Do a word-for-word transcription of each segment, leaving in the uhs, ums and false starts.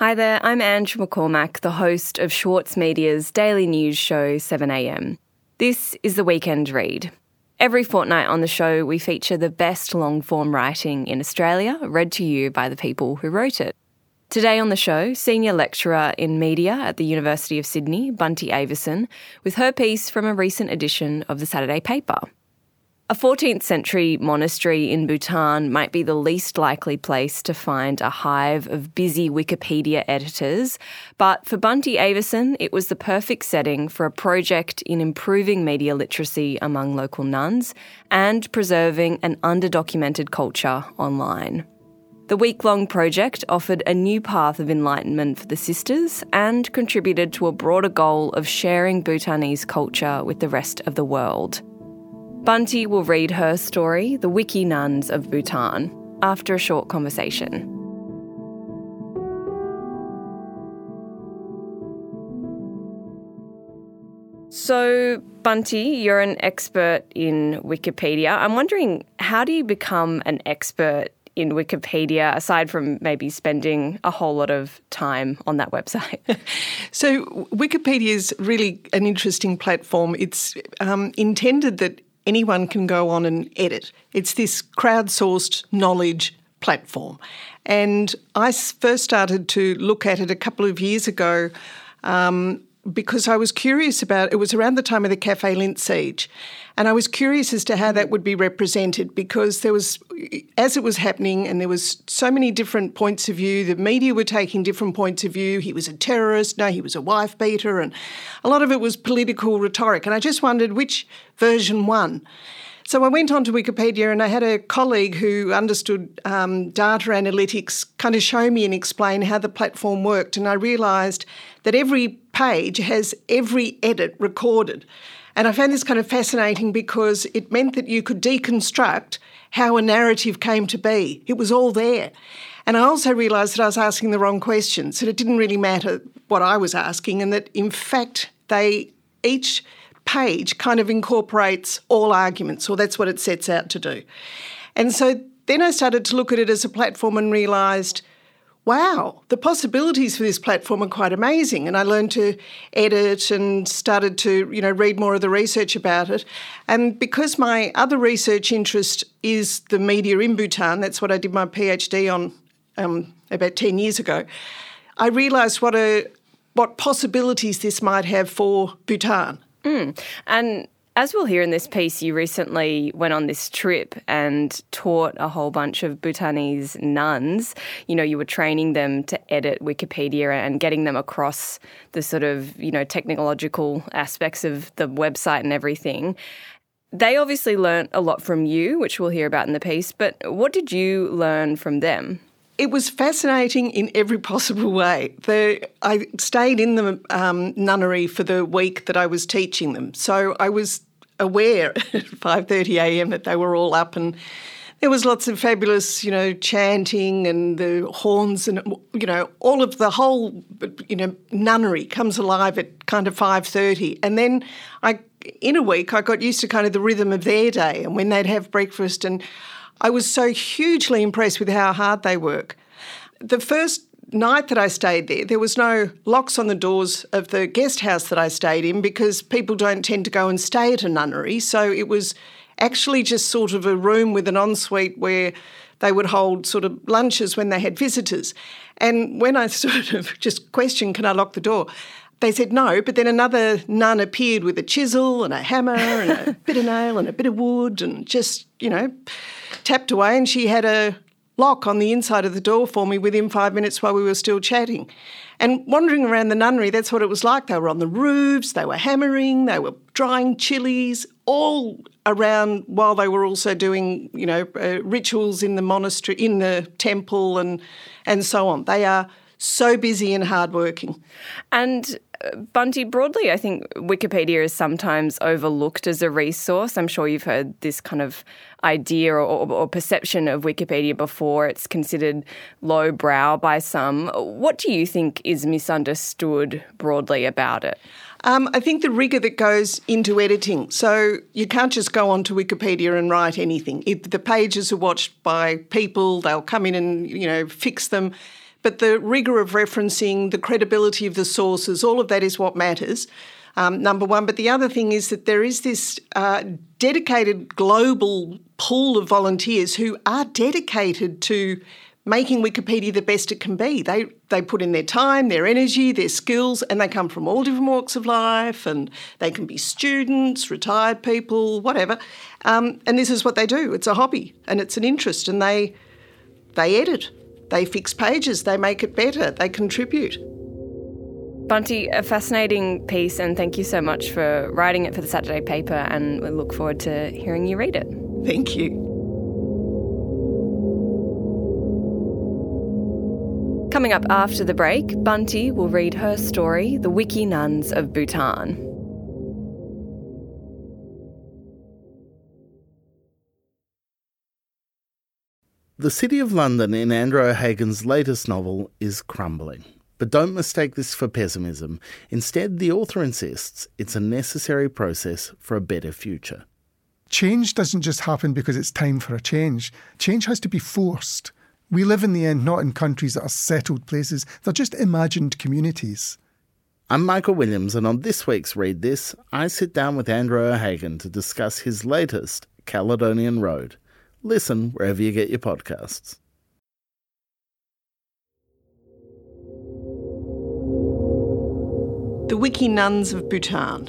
Hi there, I'm Ange McCormack, the host of Schwartz Media's daily news show seven a m. This is the Weekend Read. Every fortnight on the show, we feature the best long-form writing in Australia, read to you by the people who wrote it. Today on the show, Senior Lecturer in Media at the University of Sydney, Bunty Avieson, with her piece from a recent edition of the Saturday paper. A fourteenth century monastery in Bhutan might be the least likely place to find a hive of busy Wikipedia editors, but for Bunty Avieson, it was the perfect setting for a project in improving media literacy among local nuns and preserving an underdocumented culture online. The week-long project offered a new path of enlightenment for the sisters and contributed to a broader goal of sharing Bhutanese culture with the rest of the world. Bunty will read her story, The Wiki Nuns of Bhutan, after a short conversation. So, Bunty, you're an expert in Wikipedia. I'm wondering, how do you become an expert in Wikipedia, aside from maybe spending a whole lot of time on that website? So Wikipedia is really an interesting platform. It's um, intended that anyone can go on and edit. It's this crowdsourced knowledge platform. And I first started to look at it a couple of years ago um, because I was curious about, it was around the time of the Cafe Lindt siege, and I was curious as to how that would be represented, because there was, as it was happening, and there was so many different points of view, the media were taking different points of view. He was a terrorist, no, he was a wife beater, and a lot of it was political rhetoric. And I just wondered which version won. So I went on to Wikipedia, and I had a colleague who understood um, data analytics kind of show me and explain how the platform worked. And I realised that every page has every edit recorded. And I found this kind of fascinating because it meant that you could deconstruct how a narrative came to be. It was all there. And I also realised that I was asking the wrong questions, that it didn't really matter what I was asking, and that, in fact, they each page kind of incorporates all arguments, or that's what it sets out to do. And so then I started to look at it as a platform and realised, wow, the possibilities for this platform are quite amazing. And I learned to edit and started to, you know, read more of the research about it. And because my other research interest is the media in Bhutan, that's what I did my PhD on um, about ten years ago, I realised what a what possibilities this might have for Bhutan. Mm. And as we'll hear in this piece, you recently went on this trip and taught a whole bunch of Bhutanese nuns. You know, you were training them to edit Wikipedia and getting them across the sort of, you know, technological aspects of the website and everything. They obviously learnt a lot from you, which we'll hear about in the piece, but what did you learn from them? It was fascinating in every possible way. The, I stayed in the um, nunnery for the week that I was teaching them, so I was aware at five thirty a m that they were all up, and there was lots of fabulous, you know, chanting and the horns, and, you know, all of the whole, you know, nunnery comes alive at kind of five thirty. And then I, in a week, I got used to kind of the rhythm of their day and when they'd have breakfast, and I was so hugely impressed with how hard they work. The first night that I stayed there, there was no locks on the doors of the guest house that I stayed in, because people don't tend to go and stay at a nunnery. So it was actually just sort of a room with an ensuite where they would hold sort of lunches when they had visitors. And when I sort of just questioned, can I lock the door? They said no, but then another nun appeared with a chisel and a hammer and a bit of nail and a bit of wood, and just, you know, tapped away, and she had a lock on the inside of the door for me within five minutes while we were still chatting. And wandering around the nunnery, that's what it was like. They were on the roofs, they were hammering, they were drying chilies, all around while they were also doing, you know, uh, rituals in the monastery, in the temple, and and so on. They are so busy and hardworking. And uh, Bunty, broadly, I think Wikipedia is sometimes overlooked as a resource. I'm sure you've heard this kind of idea or, or, or perception of Wikipedia before. It's considered lowbrow by some. What do you think is misunderstood broadly about it? Um, I think the rigour that goes into editing. So you can't just go onto Wikipedia and write anything. It, the pages are watched by people. They'll come in and, you know, fix them. but the rigour of referencing, the credibility of the sources, all of that is what matters, um, number one. But the other thing is that there is this uh, dedicated global pool of volunteers who are dedicated to making Wikipedia the best it can be. They they put in their time, their energy, their skills, and they come from all different walks of life, and they can be students, retired people, whatever. Um, and this is what they do. It's a hobby and it's an interest, and they they edit, they fix pages, they make it better, they contribute. Bunty, a fascinating piece, and thank you so much for writing it for the Saturday paper, and we look forward to hearing you read it. Thank you. Coming up after the break, Bunty will read her story, The Wiki Nuns of Bhutan. The City of London in Andrew O'Hagan's latest novel is crumbling. But don't mistake this for pessimism. Instead, the author insists it's a necessary process for a better future. Change doesn't just happen because it's time for a change. Change has to be forced. We live in the end not in countries that are settled places, they're just imagined communities. I'm Michael Williams, and on this week's Read This, I sit down with Andrew O'Hagan to discuss his latest, Caledonian Road. Listen wherever you get your podcasts. The Wiki Nuns of Bhutan.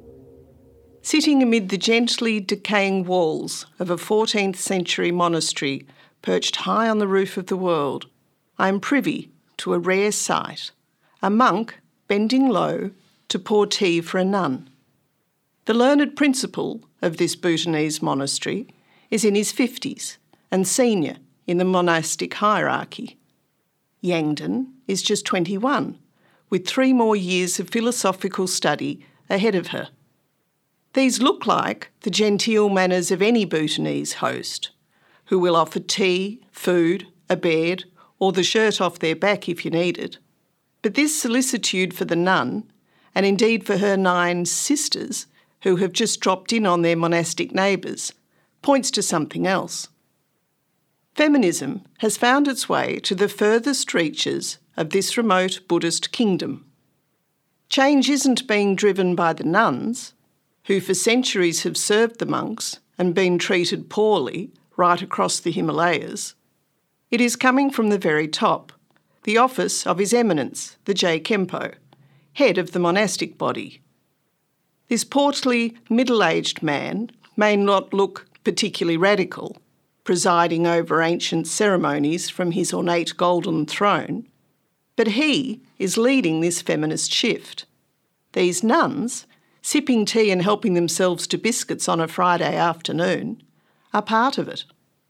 Sitting amid the gently decaying walls of a fourteenth century monastery perched high on the roof of the world, I am privy to a rare sight, a monk bending low to pour tea for a nun. The learned principal of this Bhutanese monastery is in his fifties and senior in the monastic hierarchy. Yangden is just twenty-one, with three more years of philosophical study ahead of her. These look like the genteel manners of any Bhutanese host, who will offer tea, food, a bed, or the shirt off their back if you need it. But this solicitude for the nun, and indeed for her nine sisters who have just dropped in on their monastic neighbours, points to something else. Feminism has found its way to the furthest reaches of this remote Buddhist kingdom. Change isn't being driven by the nuns, who for centuries have served the monks and been treated poorly right across the Himalayas. It is coming from the very top, the office of His Eminence, the Je Khenpo, head of the monastic body. This portly, middle-aged man may not look particularly radical, presiding over ancient ceremonies from his ornate golden throne, but he is leading this feminist shift. These nuns, sipping tea and helping themselves to biscuits on a Friday afternoon, are part of it.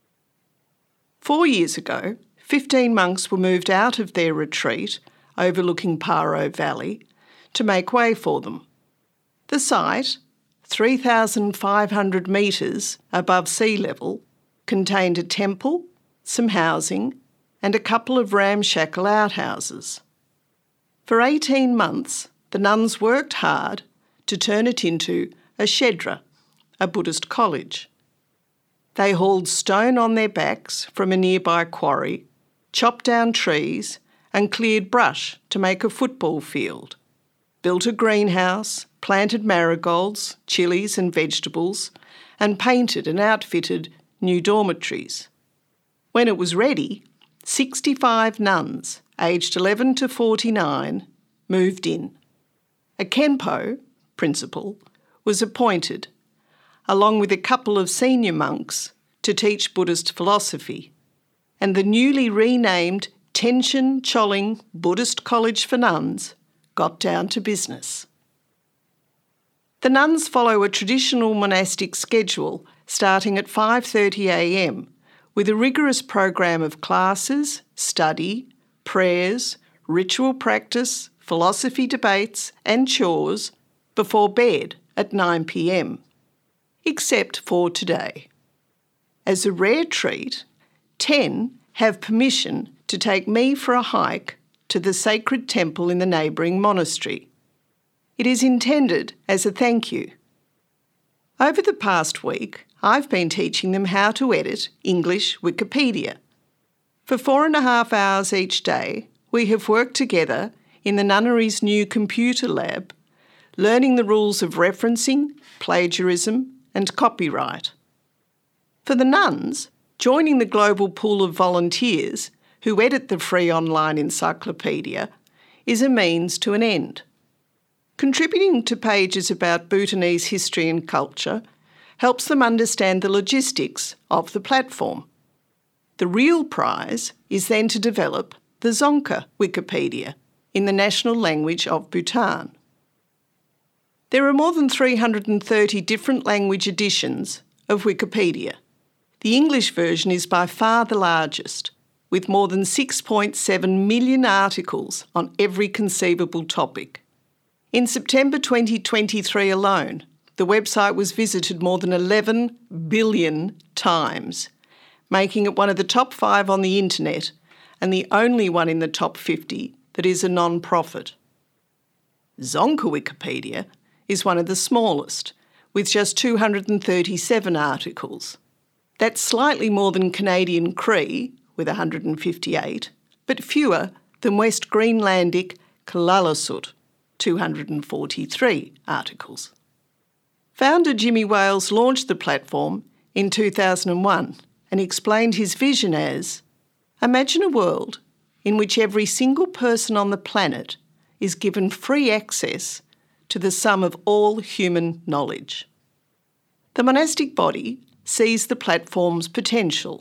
Four years ago, fifteen monks were moved out of their retreat overlooking Paro Valley to make way for them. The site, three thousand five hundred metres above sea level, contained a temple, some housing, and a couple of ramshackle outhouses. For eighteen months, the nuns worked hard to turn it into a shedra, a Buddhist college. They hauled stone on their backs from a nearby quarry, chopped down trees and cleared brush to make a football field, built a greenhouse, planted marigolds, chilies and vegetables, and painted and outfitted new dormitories. When it was ready, sixty-five nuns, aged eleven to forty-nine, moved in. A Khenpo, principal, was appointed, along with a couple of senior monks, to teach Buddhist philosophy, and the newly renamed Tenshin Choling Buddhist College for Nuns got down to business. The nuns follow a traditional monastic schedule starting at five thirty a m, with a rigorous program of classes, study, prayers, ritual practice, philosophy debates and chores before bed at nine p m, except for today. As a rare treat, ten have permission to take me for a hike to the sacred temple in the neighbouring monastery. It is intended as a thank you. Over the past week, I've been teaching them how to edit English Wikipedia. For four and a half hours each day, we have worked together in the nunnery's new computer lab, learning the rules of referencing, plagiarism and copyright. For the nuns, joining the global pool of volunteers who edit the free online encyclopedia is a means to an end. Contributing to pages about Bhutanese history and culture helps them understand the logistics of the platform. The real prize is then to develop the Dzongkha Wikipedia in the national language of Bhutan. There are more than three hundred thirty different language editions of Wikipedia. The English version is by far the largest, with more than six point seven million articles on every conceivable topic. In September twenty twenty-three alone, the website was visited more than eleven billion times, making it one of the top five on the internet and the only one in the top fifty that is a non-profit. Dzongkha Wikipedia is one of the smallest, with just two hundred thirty-seven articles. That's slightly more than Canadian Cree, with one hundred fifty-eight, but fewer than West Greenlandic Kalaallisut, two hundred forty-three articles. Founder Jimmy Wales launched the platform in two thousand one and explained his vision as, imagine a world in which every single person on the planet is given free access to the sum of all human knowledge. The monastic body sees the platform's potential.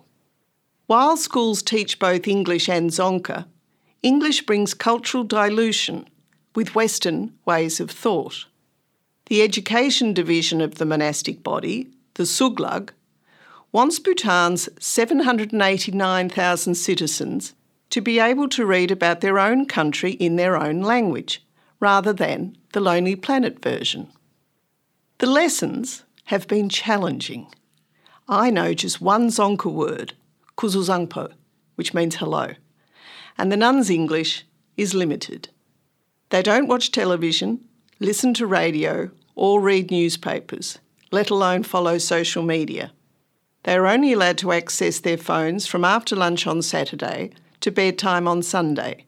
While schools teach both English and Dzongkha, English brings cultural dilution with Western ways of thought. The education division of the monastic body, the Suglug, wants Bhutan's seven hundred eighty-nine thousand citizens to be able to read about their own country in their own language, rather than the Lonely Planet version. The lessons have been challenging. I know just one Dzongkha word, Kuzuzangpo, which means hello, and the nuns' English is limited. They don't watch television, listen to radio, or read newspapers, let alone follow social media. They are only allowed to access their phones from after lunch on Saturday to bedtime on Sunday.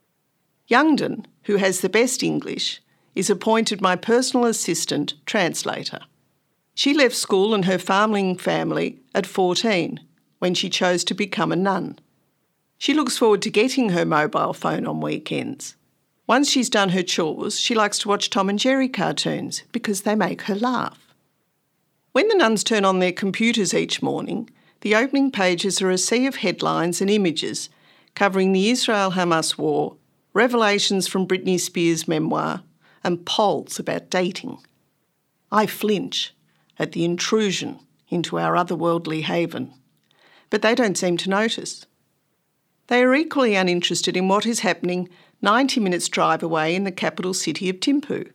Youngden, who has the best English, is appointed my personal assistant translator. She left school and her farming family at fourteen, when she chose to become a nun. She looks forward to getting her mobile phone on weekends. Once she's done her chores, she likes to watch Tom and Jerry cartoons because they make her laugh. When the nuns turn on their computers each morning, the opening pages are a sea of headlines and images covering the Israel-Hamas war, revelations from Britney Spears' memoir, and polls about dating. I flinch at the intrusion into our otherworldly haven, but they don't seem to notice. They are equally uninterested in what is happening ninety minutes drive away in the capital city of Thimphu.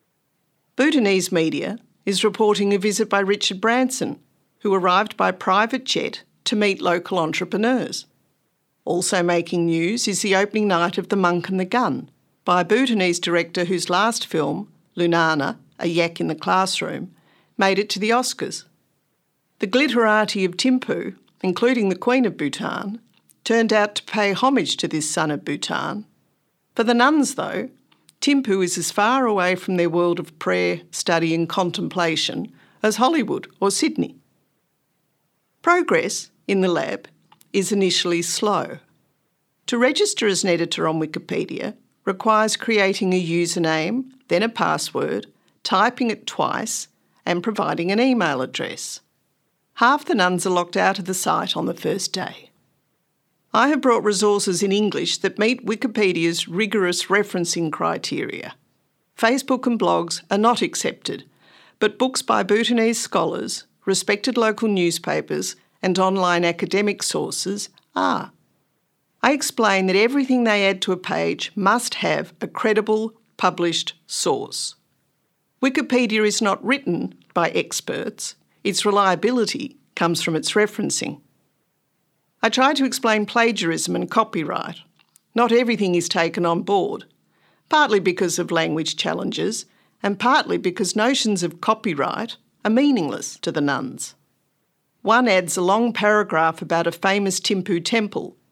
Bhutanese media is reporting a visit by Richard Branson, who arrived by private jet to meet local entrepreneurs. Also making news is the opening night of The Monk and the Gun by a Bhutanese director whose last film, Lunana, A Yak in the Classroom, made it to the Oscars. The glitterati of Thimphu, including the Queen of Bhutan, turned out to pay homage to this son of Bhutan. For the nuns, though, Thimphu is as far away from their world of prayer, study and contemplation as Hollywood or Sydney. Progress in the lab is initially slow. To register as an editor on Wikipedia requires creating a username, then a password, typing it twice, and providing an email address. Half the nuns are locked out of the site on the first day. I have brought resources in English that meet Wikipedia's rigorous referencing criteria. Facebook and blogs are not accepted, but books by Bhutanese scholars, respected local newspapers, and online academic sources are. I explain that everything they add to a page must have a credible, published source. Wikipedia is not written by experts. Its reliability comes from its referencing. I try to explain plagiarism and copyright. Not everything is taken on board, partly because of language challenges and partly because notions of copyright are meaningless to the nuns. One adds a long paragraph about a famous Thimphu temple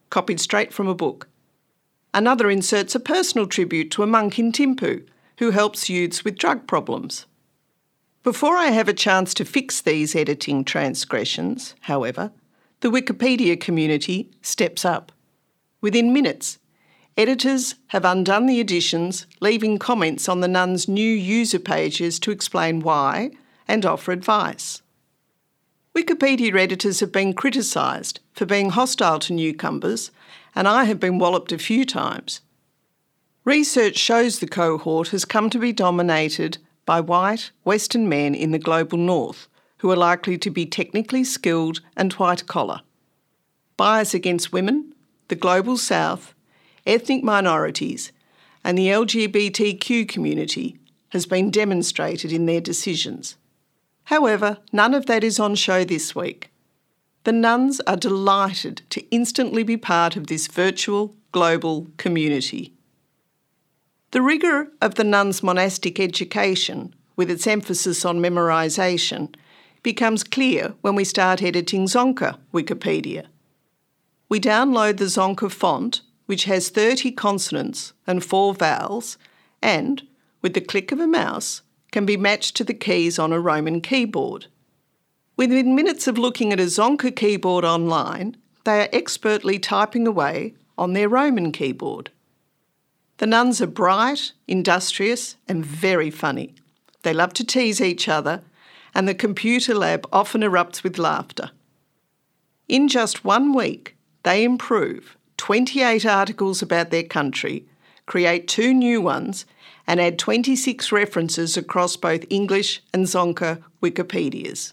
copied straight from a book. Another inserts a personal tribute to a monk in Thimphu who helps youths with drug problems. Before I have a chance to fix these editing transgressions, however, the Wikipedia community steps up. Within minutes, editors have undone the additions, leaving comments on the Nun's new user pages to explain why and offer advice. Wikipedia editors have been criticised for being hostile to newcomers, and I have been walloped a few times. Research shows the cohort has come to be dominated by white, Western men in the global north, who are likely to be technically skilled and white-collar. Bias against women, the global south, ethnic minorities, and the L G B T Q community has been demonstrated in their decisions. However, none of that is on show this week. The Nuns are delighted to instantly be part of this virtual, global community. The rigour of the Nuns' monastic education, with its emphasis on memorisation, becomes clear when we start editing Zonka Wikipedia. We download the Zonka font, which has thirty consonants and four vowels, and, with the click of a mouse, can be matched to the keys on a Roman keyboard. Within minutes of looking at a Zonka keyboard online, they are expertly typing away on their Roman keyboard. The Nuns are bright, industrious, and very funny. They love to tease each other, and the computer lab often erupts with laughter. In just one week, they improve twenty-eight articles about their country, create two new ones, and add twenty-six references across both English and Zonka Wikipedias.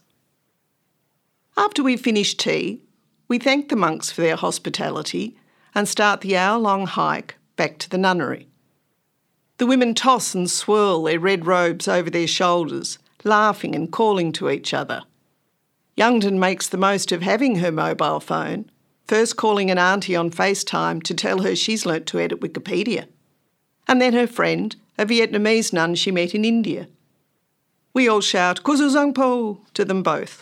After we finish tea, we thank the monks for their hospitality and start the hour-long hike back to the nunnery. The women toss and swirl their red robes over their shoulders, laughing and calling to each other. Youngden makes the most of having her mobile phone, first calling an auntie on FaceTime to tell her she's learnt to edit Wikipedia, and then her friend, a Vietnamese nun she met in India. We all shout "Kuzu Zang Po" to them both.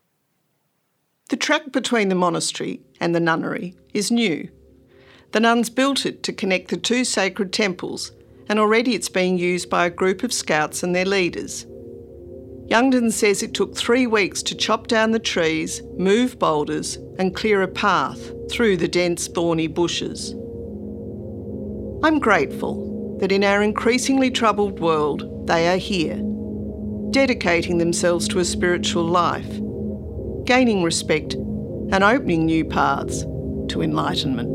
The track between the monastery and the nunnery is new. The nuns built it to connect the two sacred temples, and already it's being used by a group of scouts and their leaders. Youngden says it took three weeks to chop down the trees, move boulders, and clear a path through the dense thorny bushes. I'm grateful that in our increasingly troubled world, they are here, dedicating themselves to a spiritual life, gaining respect and opening new paths to enlightenment.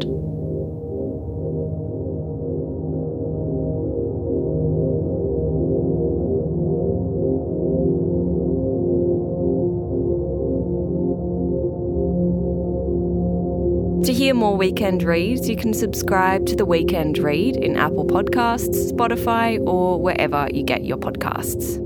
To hear more Weekend Reads, you can subscribe to The Weekend Read in Apple Podcasts, Spotify, or wherever you get your podcasts.